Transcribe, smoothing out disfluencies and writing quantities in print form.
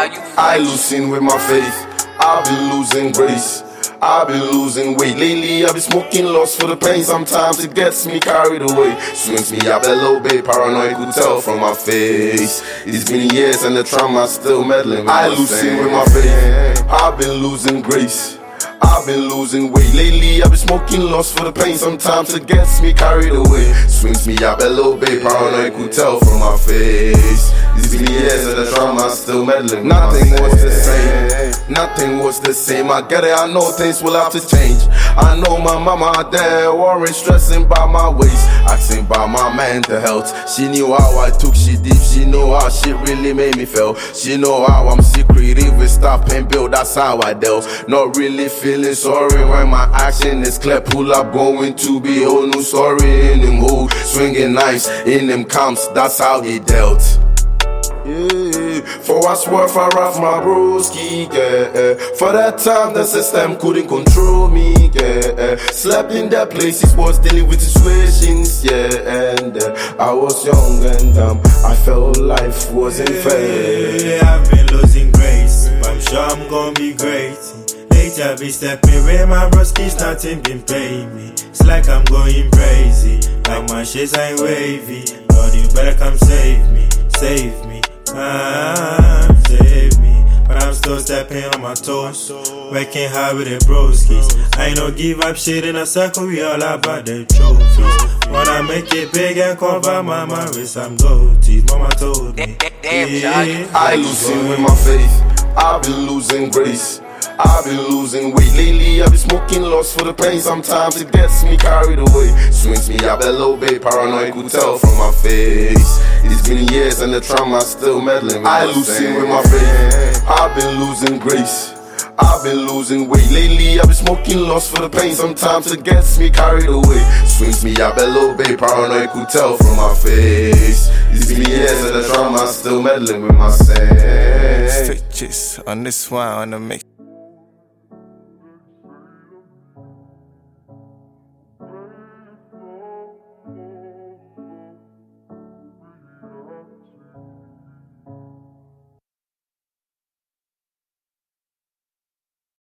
I losing with my faith, I've been losing grace. I've been losing weight lately, I've been smoking lost for the pain. Sometimes it gets me carried away, swings me up a little bit, paranoid could tell from my face. It's been years and the trauma still meddling with I losing with my faith, I've been losing grace. I've been losing weight lately, I've been smoking lost for the pain. Sometimes it gets me carried away, swings me up a little bit, paranoid could tell from my face. It's been years and the trauma still meddling. Nothing was the same, nothing was the same. I get it, I know things will have to change. I know my mama there worrying, stressing by my waist, asking about my mental health. She knew how I took shit deep, she know how shit really made me feel. She know how I'm secretive with stuff and build, that's how I dealt. Not really feeling sorry when my action is clear. Pull up going to be whole new story in them hood, swinging knives in them camps, that's how they dealt. Yeah, for what's worth I rough my broski, yeah. For that time the system couldn't control me, yeah. Slept in their places, was dealing with situations, yeah. And I was young and dumb, I felt life wasn't fair. I've been losing grace, but I'm sure I'm gonna be great. Later be stepping with my broskies, nothing been paying me. It's like I'm going crazy, like my shades ain't wavy. Lord, you better come save me, save me. Save me, but I'm still stepping on my toes, working hard with the broskies. I ain't no give up shit in a circle, we all about the trophies. Wanna make it big and cover my mind with some gold teeth, mama told me. I losing with my faith, I've been losing grace. I've been losing weight lately, I've been smoking lost for the pain. Sometimes it gets me carried away, swings me up a little bit, paranoid could tell from my face. It's been years and the trauma still meddling with I losing with my faith, I've been losing grace. I've been losing weight lately, I've been smoking lost for the pain. Sometimes it gets me carried away, swings me up a little bit, paranoid could tell from my face. It's been years and the trauma still meddling with my sense. Stitches on this one on the mix.